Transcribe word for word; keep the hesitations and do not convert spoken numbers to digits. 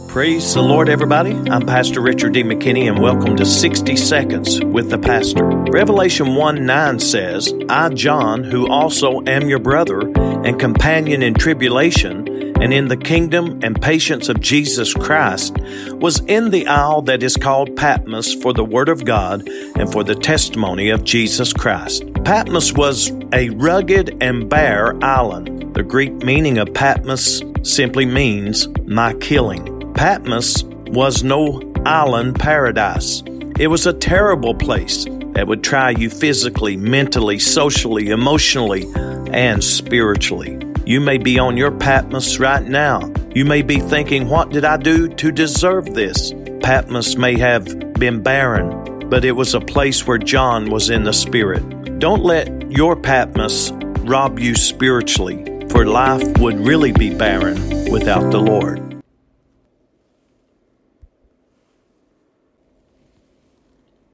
Praise the Lord, everybody. I'm Pastor Richard D. McKinney, and welcome to sixty seconds with the Pastor. Revelation one nine says, I, John, who also am your brother and companion in tribulation and in the kingdom and patience of Jesus Christ, was in the isle that is called Patmos for the word of God and for the testimony of Jesus Christ. Patmos was a rugged and bare island. The Greek meaning of Patmos simply means my killing. Patmos was no island paradise. It was a terrible place that would try you physically, mentally, socially, emotionally, and spiritually. You may be on your Patmos right now. You may be thinking, what did I do to deserve this? Patmos may have been barren, but it was a place where John was in the Spirit. Don't let your Patmos rob you spiritually, for life would really be barren without the Lord.